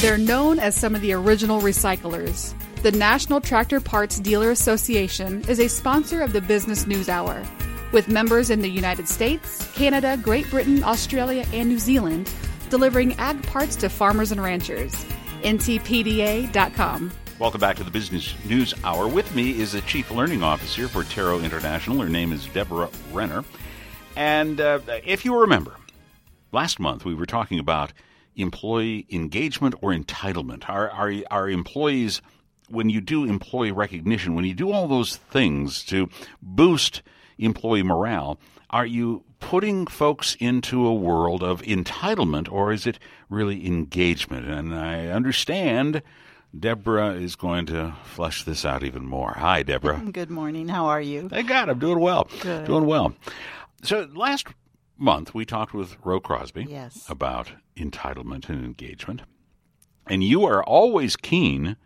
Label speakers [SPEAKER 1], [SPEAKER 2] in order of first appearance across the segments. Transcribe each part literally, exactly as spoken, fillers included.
[SPEAKER 1] They're known as some of the original recyclers. The National Tractor Parts Dealer Association is a sponsor of the Business News Hour, with members in the United States, Canada, Great Britain, Australia, and New Zealand, delivering ag parts to farmers and ranchers. N T P D A dot com.
[SPEAKER 2] Welcome back to the Business News Hour. With me is the Chief Learning Officer for Taro International. Her name is Deborah Renner. And uh, if you remember, last month we were talking about employee engagement or entitlement. Our, our, our employees, when you do employee recognition, when you do all those things to boost employee morale, are you putting folks into a world of entitlement, or is it really engagement? And I understand Deborah is going to flesh this out even more. Hi, Deborah.
[SPEAKER 3] Good morning. How are you?
[SPEAKER 2] Thank God, I'm doing well.
[SPEAKER 3] Good.
[SPEAKER 2] Doing well. So last month we talked with Ro Crosby
[SPEAKER 3] yes.
[SPEAKER 2] about entitlement and engagement. And you are always keen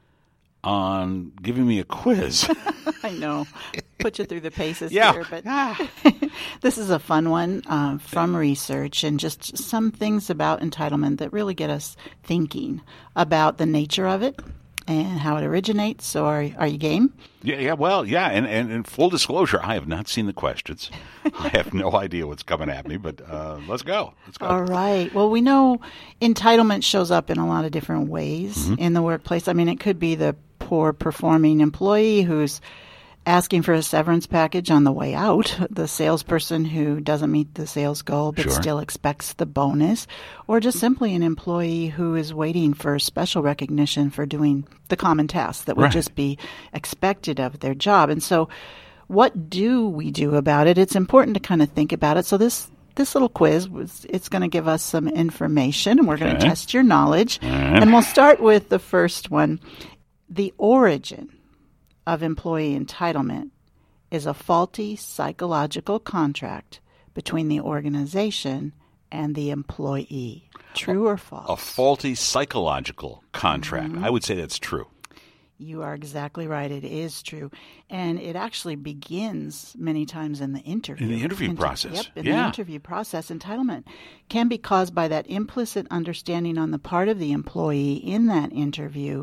[SPEAKER 2] on giving me a quiz.
[SPEAKER 3] I know. Put you through the paces
[SPEAKER 2] yeah.
[SPEAKER 3] here. But this is a fun one uh, from research and just some things about entitlement that really get us thinking about the nature of it and how it originates. So are, are you game?
[SPEAKER 2] Yeah, yeah, well, yeah, and, and, and full disclosure, I have not seen the questions. I have no idea what's coming at me, but uh, let's go. Let's go.
[SPEAKER 3] All right. Well, we know entitlement shows up in a lot of different ways mm-hmm. in the workplace. I mean, it could be the poor performing employee who's asking for a severance package on the way out, the salesperson who doesn't meet the sales goal but
[SPEAKER 2] sure.
[SPEAKER 3] still expects the bonus, or just simply an employee who is waiting for special recognition for doing the common tasks that would
[SPEAKER 2] right.
[SPEAKER 3] just be expected of their job. And so what do we do about it? It's important to kind of think about it. So this This little quiz, was, it's going to give us some information, and we're going
[SPEAKER 2] okay.
[SPEAKER 3] to test your knowledge.
[SPEAKER 2] Right.
[SPEAKER 3] And we'll start with the first one. The origin of employee entitlement is a faulty psychological contract between the organization and the employee. True or false?
[SPEAKER 2] A faulty psychological contract. Mm-hmm. I would say that's true.
[SPEAKER 3] You are exactly right. It is true. And it actually begins many times in the interview.
[SPEAKER 2] In the interview
[SPEAKER 3] Inter-
[SPEAKER 2] process.
[SPEAKER 3] Yep, in
[SPEAKER 2] yeah.
[SPEAKER 3] the interview process. Entitlement can be caused by that implicit understanding on the part of the employee in that interview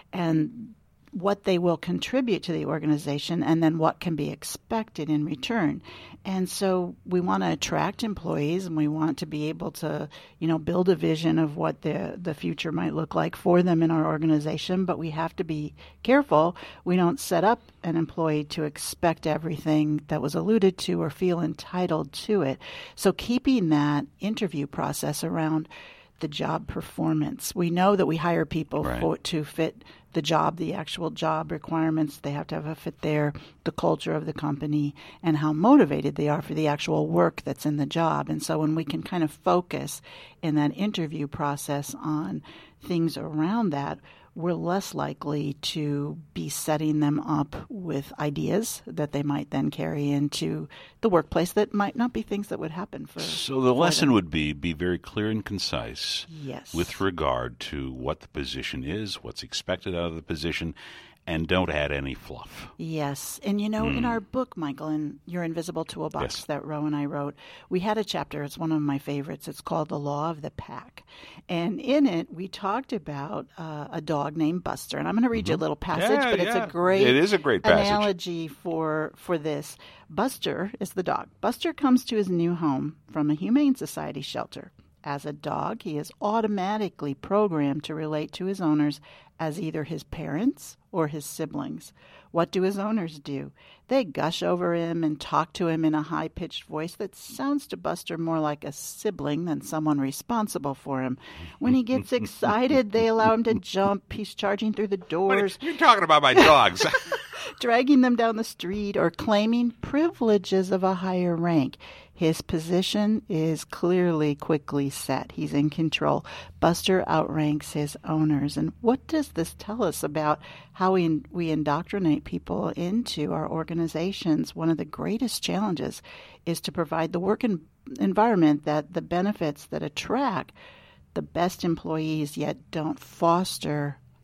[SPEAKER 3] and what they will contribute to the organization and then what can be expected in return. And so we want to attract employees and we want to be able to, you know, build a vision of what the, the future might look like for them in our organization. But we have to be careful we don't set up an employee to expect everything that was alluded to or feel entitled to it. So keeping that interview process around the job performance. We know that we hire people
[SPEAKER 2] right.
[SPEAKER 3] for, to fit the job, the actual job requirements. They have to have a fit there, the culture of the company, and how motivated they are for the actual work that's in the job. And so when we can kind of focus in that interview process on things around that, we're less likely to be setting them up with ideas that they might then carry into the workplace that might not be things that would happen for
[SPEAKER 2] So the
[SPEAKER 3] for
[SPEAKER 2] lesson
[SPEAKER 3] them.
[SPEAKER 2] would be be very clear and concise
[SPEAKER 3] Yes.
[SPEAKER 2] with regard to what the position is, what's expected out of the position, and don't add any fluff.
[SPEAKER 3] Yes. And, you know,
[SPEAKER 2] Mm.
[SPEAKER 3] in our book, Michael, in Your Invisible Toolbox
[SPEAKER 2] Yes.
[SPEAKER 3] that Ro and I wrote, we had a chapter. It's one of my favorites. It's called The Law of the Pack. And in it, we talked about uh, a dog named Buster. And I'm going to read you a little passage,
[SPEAKER 2] Yeah,
[SPEAKER 3] but it's
[SPEAKER 2] yeah.
[SPEAKER 3] a great
[SPEAKER 2] It is a great passage.
[SPEAKER 3] analogy for, for this. Buster is the dog. Buster comes to his new home from a Humane Society shelter. As a dog, he is automatically programmed to relate to his owners as either his parents or his siblings. What do his owners do? They gush over him and talk to him in a high-pitched voice that sounds to Buster more like a sibling than someone responsible for him. When he gets excited, they allow him to jump. He's charging through the doors.
[SPEAKER 2] You're talking about my dogs.
[SPEAKER 3] Dragging them down the street or claiming privileges of a higher rank. His position is clearly quickly set. He's in control. Buster outranks his owners. And what does this tell us about how we, we indoctrinate people into our organizations? One of the greatest challenges is to provide the work en- environment that the benefits that attract the best employees, yet don't foster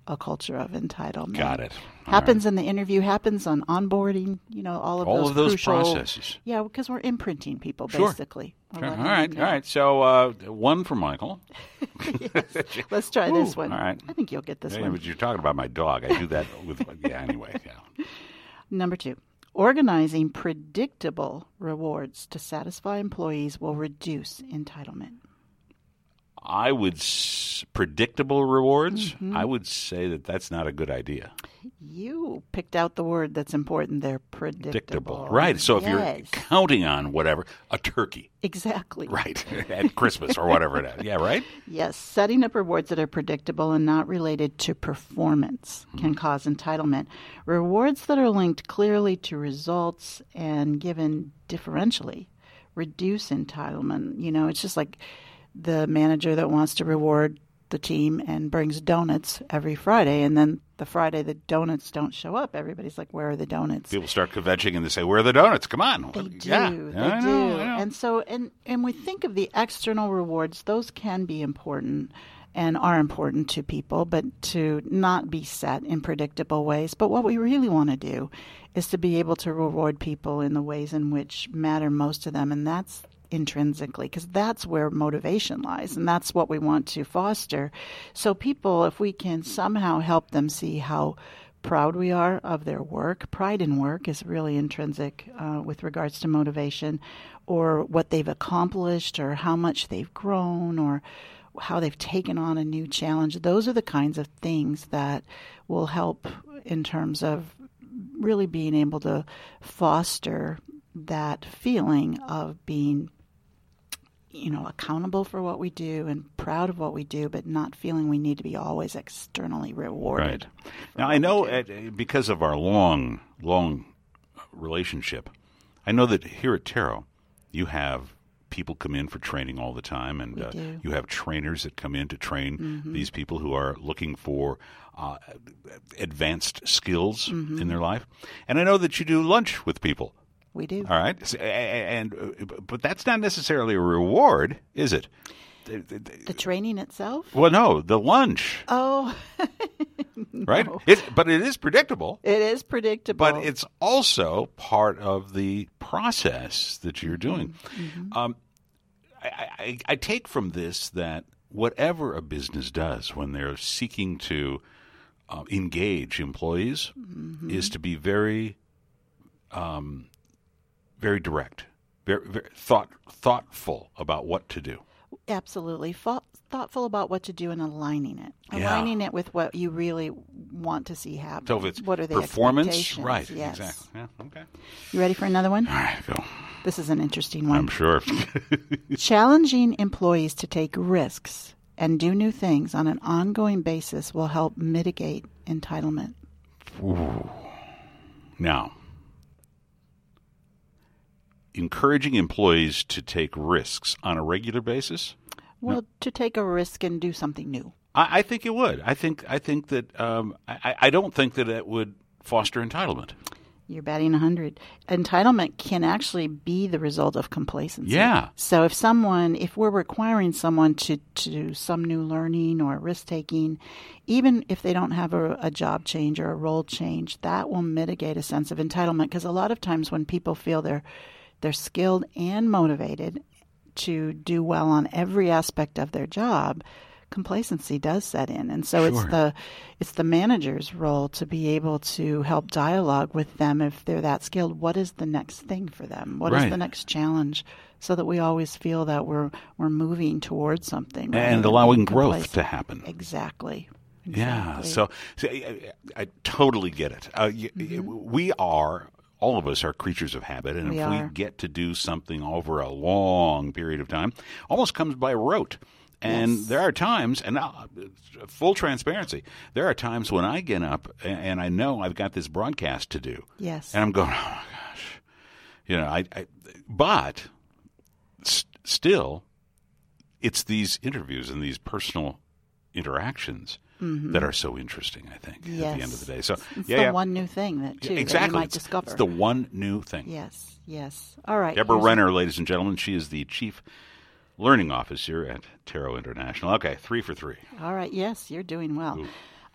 [SPEAKER 3] a culture of entitlement.
[SPEAKER 2] Got it. All
[SPEAKER 3] happens
[SPEAKER 2] right.
[SPEAKER 3] in the interview, happens on onboarding, you know, all of
[SPEAKER 2] all
[SPEAKER 3] those
[SPEAKER 2] of those
[SPEAKER 3] crucial,
[SPEAKER 2] processes.
[SPEAKER 3] Yeah, because we're imprinting people,
[SPEAKER 2] Sure.
[SPEAKER 3] basically. We're
[SPEAKER 2] Sure. All
[SPEAKER 3] letting
[SPEAKER 2] right.
[SPEAKER 3] them
[SPEAKER 2] All
[SPEAKER 3] know.
[SPEAKER 2] right. So uh, one for Michael.
[SPEAKER 3] Yes. Let's try this
[SPEAKER 2] Ooh,
[SPEAKER 3] one.
[SPEAKER 2] all right.
[SPEAKER 3] I think you'll get this
[SPEAKER 2] Yeah,
[SPEAKER 3] one.
[SPEAKER 2] but you're talking about my dog. I do that with, yeah, anyway. Yeah.
[SPEAKER 3] Number two, organizing predictable rewards to satisfy employees will reduce entitlement.
[SPEAKER 2] I would, s- predictable rewards,
[SPEAKER 3] Mm-hmm.
[SPEAKER 2] I would say that that's not a good idea.
[SPEAKER 3] You picked out the word that's important there, predictable.
[SPEAKER 2] Predictable. Right. So if you're
[SPEAKER 3] Yes.
[SPEAKER 2] counting on whatever, a turkey.
[SPEAKER 3] Exactly.
[SPEAKER 2] Right. At Christmas or whatever it is. Yeah, right?
[SPEAKER 3] Yes, setting up rewards that are predictable and not related to performance can cause entitlement. Rewards that are linked clearly to results and given differentially reduce entitlement. You know, it's just like the manager that wants to reward the team and brings donuts every Friday, and then the Friday the donuts don't show up, everybody's like, where are the donuts?
[SPEAKER 2] People start kvetching and they say, where are the donuts? Come on.
[SPEAKER 3] They do.
[SPEAKER 2] Yeah.
[SPEAKER 3] They
[SPEAKER 2] I
[SPEAKER 3] do.
[SPEAKER 2] know, I know.
[SPEAKER 3] And so, and, and we think of the external rewards, those can be important and are important to people, but to not be set in predictable ways. But what we really want to do is to be able to reward people in the ways in which matter most to them. And that's intrinsically, because that's where motivation lies, and that's what we want to foster. So people, if we can somehow help them see how proud we are of their work, pride in work is really intrinsic uh, with regards to motivation, or what they've accomplished, or how much they've grown, or how they've taken on a new challenge. Those are the kinds of things that will help in terms of really being able to foster that feeling of being, you know, accountable for what we do and proud of what we do, but not feeling we need to be always externally rewarded.
[SPEAKER 2] Right. Now, I know at, because of our long, long relationship, I know that here at Tarot, you have people come in for training all the time, and
[SPEAKER 3] We
[SPEAKER 2] uh,
[SPEAKER 3] do.
[SPEAKER 2] you have trainers that come in to train
[SPEAKER 3] Mm-hmm.
[SPEAKER 2] these people who are looking for uh, advanced skills
[SPEAKER 3] Mm-hmm.
[SPEAKER 2] in their life. And I know that you do lunch with people.
[SPEAKER 3] We do.
[SPEAKER 2] All right, So, a- a- and uh, but that's not necessarily a reward, is it? The- the- the-
[SPEAKER 3] The training itself?
[SPEAKER 2] Well, no, the lunch,
[SPEAKER 3] Oh,
[SPEAKER 2] right? It, but it is predictable.
[SPEAKER 3] it is predictable.
[SPEAKER 2] But it's also part of the process that you're doing. Um, I, I, I take from this that whatever a business does when they're seeking to uh, engage employees is to be very, um, very direct, very, very thought, thoughtful about what to do.
[SPEAKER 3] Absolutely. Thought, thoughtful about what to do and aligning it.
[SPEAKER 2] Yeah.
[SPEAKER 3] Aligning it with what you really want to see happen.
[SPEAKER 2] So if it's
[SPEAKER 3] what are the
[SPEAKER 2] performance,
[SPEAKER 3] expectations?
[SPEAKER 2] right?
[SPEAKER 3] Yes.
[SPEAKER 2] Exactly. Yeah. Okay.
[SPEAKER 3] You ready for another one?
[SPEAKER 2] All right, go.
[SPEAKER 3] This is an interesting one.
[SPEAKER 2] I'm sure.
[SPEAKER 3] Challenging employees to take risks and do new things on an ongoing basis will help mitigate entitlement.
[SPEAKER 2] Ooh. Now, encouraging employees to take risks on a regular basis,
[SPEAKER 3] Well, to take a risk and do something new.
[SPEAKER 2] I, I think it would. I think I think that um, I, I don't think that it would foster entitlement.
[SPEAKER 3] You're batting one hundred. Entitlement can actually be the result of complacency.
[SPEAKER 2] Yeah.
[SPEAKER 3] So if someone, if we're requiring someone to, to do some new learning or risk-taking, even if they don't have a, a job change or a role change, that will mitigate a sense of entitlement. Because a lot of times when people feel they're they're skilled and motivated to do well on every aspect of their job, complacency does set in. And so it's
[SPEAKER 2] Sure.
[SPEAKER 3] the it's the manager's role to be able to help dialogue with them if they're that skilled. What is the next thing for them? What is
[SPEAKER 2] Right.
[SPEAKER 3] the next challenge? So that we always feel that we're we're moving towards something. rather
[SPEAKER 2] And
[SPEAKER 3] than
[SPEAKER 2] allowing
[SPEAKER 3] being
[SPEAKER 2] growth
[SPEAKER 3] complacent.
[SPEAKER 2] to happen.
[SPEAKER 3] Exactly.
[SPEAKER 2] Yeah.
[SPEAKER 3] Exactly.
[SPEAKER 2] So, so I, I totally get it. Uh, y We are. All of us are creatures of habit, and
[SPEAKER 3] We
[SPEAKER 2] if
[SPEAKER 3] are.
[SPEAKER 2] we get to do something over a long period of time, almost comes by rote. And
[SPEAKER 3] Yes.
[SPEAKER 2] there are times, and uh, full transparency, there are times when I get up and, and I know I've got this broadcast to do,
[SPEAKER 3] Yes.
[SPEAKER 2] and I'm going, oh my gosh, you know. I, I but s- still, it's these interviews and these personal interactions that are so interesting, I think, at the end of
[SPEAKER 3] Yes.
[SPEAKER 2] the day. So,
[SPEAKER 3] It's
[SPEAKER 2] yeah,
[SPEAKER 3] the
[SPEAKER 2] yeah.
[SPEAKER 3] one new thing that too that
[SPEAKER 2] exactly.
[SPEAKER 3] you might
[SPEAKER 2] it's,
[SPEAKER 3] discover.
[SPEAKER 2] it's the one new thing.
[SPEAKER 3] Yes. Yes. All right.
[SPEAKER 2] Deborah
[SPEAKER 3] here's-
[SPEAKER 2] Renner, ladies and gentlemen, she is the Chief Learning Officer at Tarot International. Okay, three for three.
[SPEAKER 3] All right. Yes, you're doing well.
[SPEAKER 2] Ooh.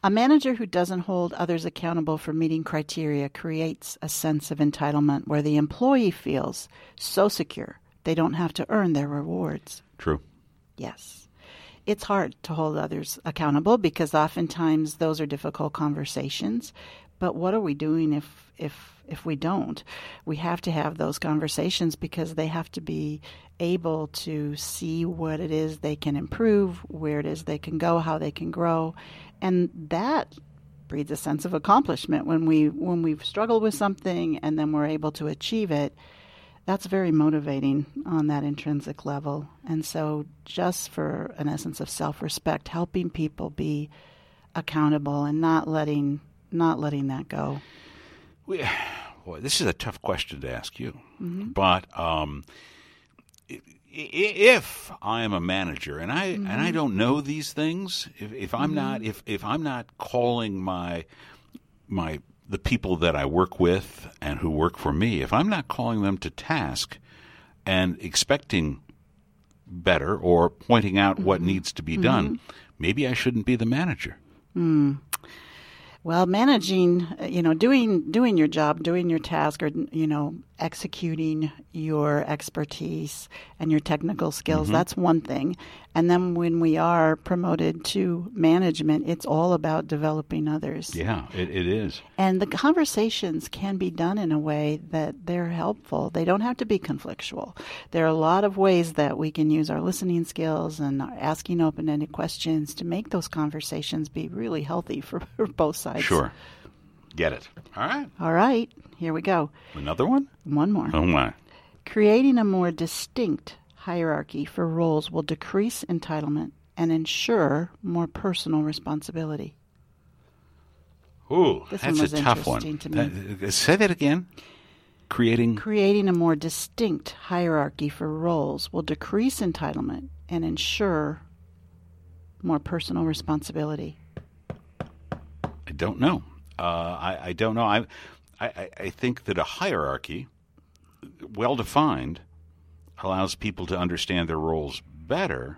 [SPEAKER 3] A manager who doesn't hold others accountable for meeting criteria creates a sense of entitlement where the employee feels so secure they don't have to earn their rewards.
[SPEAKER 2] True.
[SPEAKER 3] Yes. It's hard to hold others accountable because oftentimes those are difficult conversations. But what are we doing if if if we don't? We have to have those conversations because they have to be able to see what it is they can improve, where it is they can go, how they can grow. And that breeds a sense of accomplishment when we when we've struggled with something and then we're able to achieve it. That's very motivating on that intrinsic level. And so just for an essence of self-respect, helping people be accountable and not letting not letting that go.
[SPEAKER 2] We, boy, this is a tough question to ask you.
[SPEAKER 3] Mm-hmm.
[SPEAKER 2] But um, if I am a manager and I mm-hmm. and I don't know these things, if, if I'm mm-hmm. not if, if I'm not calling my my the people that I work with and who work for me, if I'm not calling them to task and expecting better or pointing out mm-hmm. what needs to be mm-hmm. done, maybe I shouldn't be the manager.
[SPEAKER 3] Mm. Well, managing, you know, doing doing your job, doing your task, or, you know, executing your expertise and your technical skills, mm-hmm. that's one thing. And then when we are promoted to management, it's all about developing others.
[SPEAKER 2] Yeah, it, it is.
[SPEAKER 3] And the conversations can be done in a way that they're helpful. They don't have to be conflictual. There are a lot of ways that we can use our listening skills and our asking open-ended questions to make those conversations be really healthy for, for both sides.
[SPEAKER 2] Sure. Get it. All right.
[SPEAKER 3] All right. Here we go.
[SPEAKER 2] Another one?
[SPEAKER 3] One more.
[SPEAKER 2] Oh, my.
[SPEAKER 3] Creating a more distinct hierarchy for roles will decrease entitlement and ensure more personal responsibility.
[SPEAKER 2] Ooh,
[SPEAKER 3] this
[SPEAKER 2] that's
[SPEAKER 3] one was
[SPEAKER 2] a tough one.
[SPEAKER 3] To me.
[SPEAKER 2] That, say that again. Creating
[SPEAKER 3] Creating a more distinct hierarchy for roles will decrease entitlement and ensure more personal responsibility.
[SPEAKER 2] I don't know. Uh, I, I don't know. I, I I think that a hierarchy, well defined, allows people to understand their roles better.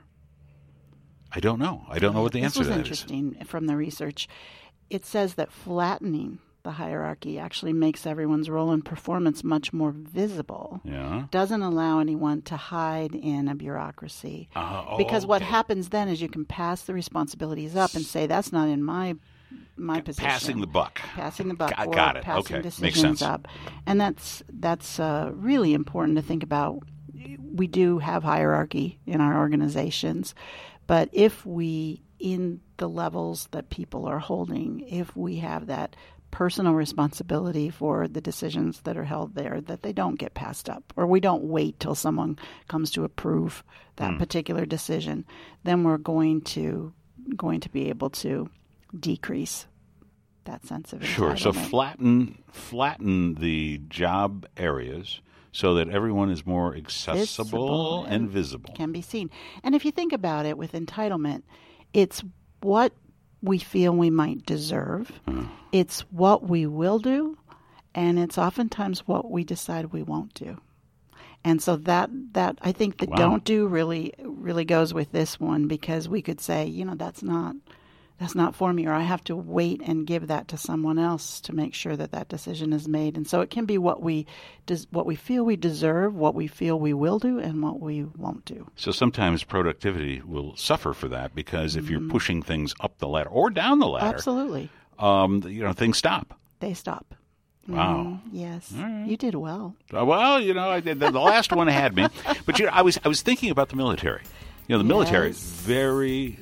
[SPEAKER 2] I don't know. I don't know what the answer to that is.
[SPEAKER 3] This was interesting from the research. It says that flattening the hierarchy actually makes everyone's role and performance much more visible.
[SPEAKER 2] Yeah.
[SPEAKER 3] Doesn't allow anyone to hide in a bureaucracy.
[SPEAKER 2] Uh, oh,
[SPEAKER 3] because
[SPEAKER 2] okay.
[SPEAKER 3] what happens then is you can pass the responsibilities up and say, that's not in my my position.
[SPEAKER 2] Passing the buck.
[SPEAKER 3] Passing the buck.
[SPEAKER 2] Got,
[SPEAKER 3] or
[SPEAKER 2] got it.
[SPEAKER 3] passing
[SPEAKER 2] Okay.
[SPEAKER 3] decisions
[SPEAKER 2] Makes sense.
[SPEAKER 3] up. And that's, that's uh, really important to think about. We do have hierarchy in our organizations, but if we, in the levels that people are holding, if we have that personal responsibility for the decisions that are held there, that they don't get passed up, or we don't wait till someone comes to approve that mm. particular decision, then we're going to going to be able to decrease that sense of entitlement.
[SPEAKER 2] Sure. So flatten flatten the job areas so that everyone is more accessible and, and visible.
[SPEAKER 3] Can be seen. And if you think about it with entitlement, it's what we feel we might deserve. Hmm. It's what we will do, and it's oftentimes what we decide we won't do. And so that, that I think the
[SPEAKER 2] wow.
[SPEAKER 3] don't do really really goes with this one, because we could say, you know, that's not that's not for me, or I have to wait and give that to someone else to make sure that that decision is made. And so it can be what we des- what we feel we deserve, what we feel we will do, and what we won't do.
[SPEAKER 2] So sometimes productivity will suffer for that, because if mm-hmm. you're pushing things up the ladder or down the ladder,
[SPEAKER 3] absolutely,
[SPEAKER 2] um, you know, things stop.
[SPEAKER 3] They stop.
[SPEAKER 2] Wow.
[SPEAKER 3] Mm, yes,
[SPEAKER 2] right.
[SPEAKER 3] You did well.
[SPEAKER 2] Uh, well, you know, I did. The, the last one had me, but you know, I was I was thinking about the military. You know, the
[SPEAKER 3] yes.
[SPEAKER 2] military is very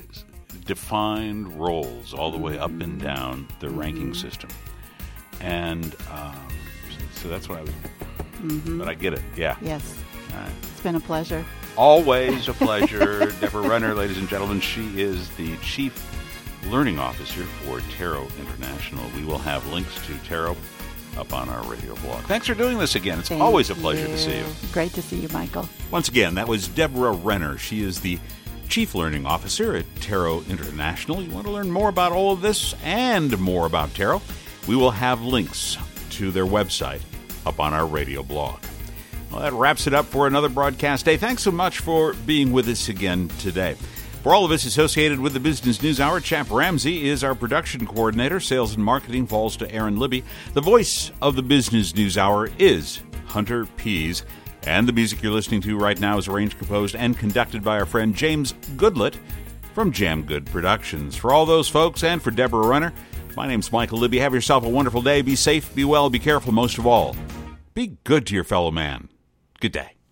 [SPEAKER 2] defined roles all the way up and down the mm-hmm. ranking system, and um, so that's what I was. Mm-hmm. But I get it. Yeah.
[SPEAKER 3] Yes.
[SPEAKER 2] All right.
[SPEAKER 3] It's been a pleasure.
[SPEAKER 2] Always a pleasure, Deborah Renner, ladies and gentlemen. She is the Chief Learning Officer for Taro International. We will have links to Taro up on our radio blog. Thanks for doing this again. It's
[SPEAKER 3] Thank
[SPEAKER 2] always a pleasure
[SPEAKER 3] you.
[SPEAKER 2] to see you.
[SPEAKER 3] Great to see you, Michael.
[SPEAKER 2] Once again, that was Deborah Renner. She is the Chief Learning Officer at Taro International. You want to learn more about all of this and more about Taro? We will have links to their website up on our radio blog. Well, that wraps it up for another broadcast day. Thanks so much for being with us again today. For all of us associated with the Business News Hour, Chap Ramsey is our production coordinator. Sales and marketing falls to Aaron Libby. The voice of the Business News Hour is Hunter Pease. And the music you're listening to right now is arranged, composed, and conducted by our friend James Goodlett from Jam Good Productions. For all those folks and for Deborah Renner, my name's Michael Libby. Have yourself a wonderful day. Be safe, be well, be careful. Most of all, be good to your fellow man. Good day.